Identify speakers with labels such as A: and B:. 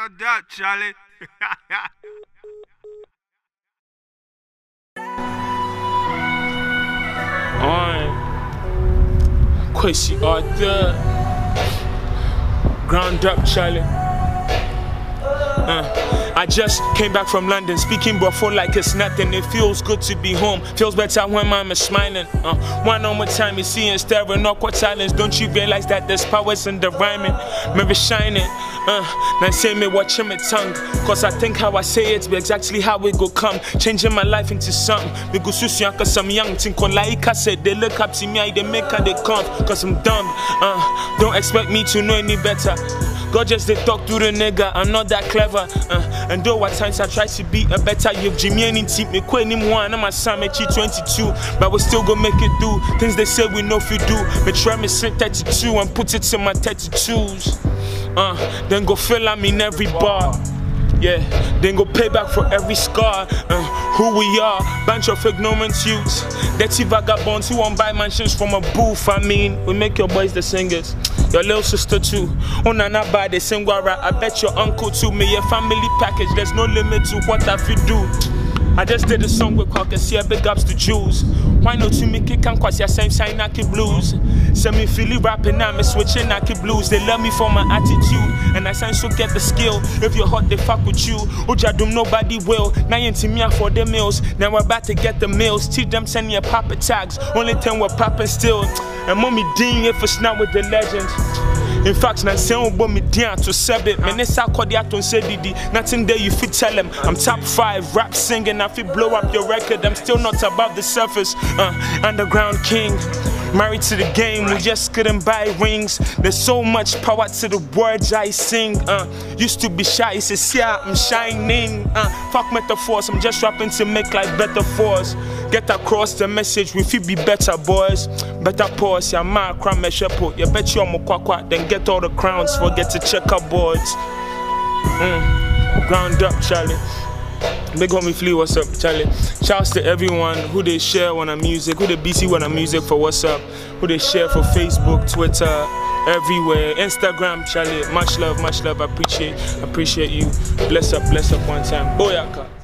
A: Ground up, Charlie.
B: Kwesi Arthur. Ground up, Charlie. I just came back from London, speaking before like it's nothing. It feels good to be home, feels better when mom is smiling. One more time you see and staring awkward silence. Don't you realize that there's powers in the rhyming? Maybe shining. Now say me watching my tongue, cause I think how I say it be exactly how it go come. Changing my life into something. We go susu yanka some young think like I said. They look up to me, they make how they come, cause I'm dumb. Don't expect me to know any better. God just they talk to the nigga, I'm not that clever. And though at times I try to be a better youth, Jimmy and team me quit anymore, and I'm a Sam 22, but we still gonna make it do things they say we know if you do. Me try me sing 32 and put it in my 32s. Then go fill I'm in every bar. Yeah, then go pay back for every scar. Who we are, bunch of ignorant youths, dirty vagabonds who won't buy mansions from a booth. I mean, we make your boys the singers, your little sister too. Oh nana buy the single rap, I bet your uncle too. Me a family package, there's no limit to what I feel do. I just did a song with Caucus, yeah, big ups to Jews. Why not to make it come cause your same sign Naki blues? Send me Philly rapping now, me switching Naki blues. They love me for my attitude, and I sign so get the skill. If you're hot, they fuck with you. Ujadum, nobody will. Now you me for the meals. Now we're about to get the meals. Teach them send me papa tags. Only 10 we're popping still. And mommy Dean if it's not with the legends. In fact, na say on me down to sebit. Menesa Kodiaton said Didi. Nothing there you fit tell them. I'm top 5 rap singing. I feel blow up your record. I'm still not above the surface. Underground king. Married to the game, we just couldn't buy rings. There's so much power to the words I sing. Used to be shy, he says, yeah, I'm shining. Fuck metaphors, I'm just rapping to make life better for us. Get across the message, we feel be better, boys. Better pause, ya ma crown me shepo. You bet you on kwakwa, then get all the crowns, forget to check checkerboards. Ground up, Charlie. Big homie Flea, what's up, Charlie? Shouts to everyone who they share on our music, who they BC on our music for what's up, who they share for Facebook, Twitter, everywhere, Instagram, Charlie. Much love, I appreciate you. Bless up one time. Boyaka.